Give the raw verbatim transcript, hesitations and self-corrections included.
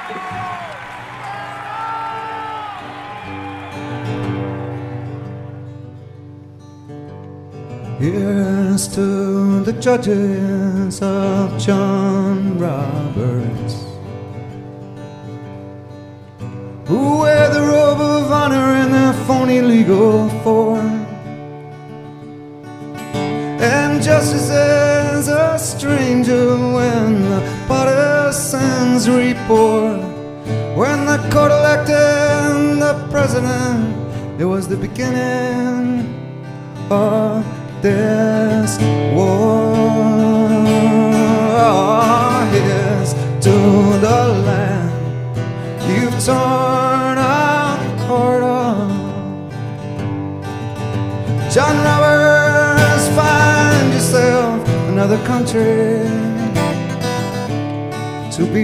Here's to the judges of John Roberts, who wear the robe of honor in their phony legal form, and justice is a stranger when the partisans report. When the court elected the president, it was the beginning of this war. Here's to the land you've torn our heart off. John Roberts, find yourself another country to be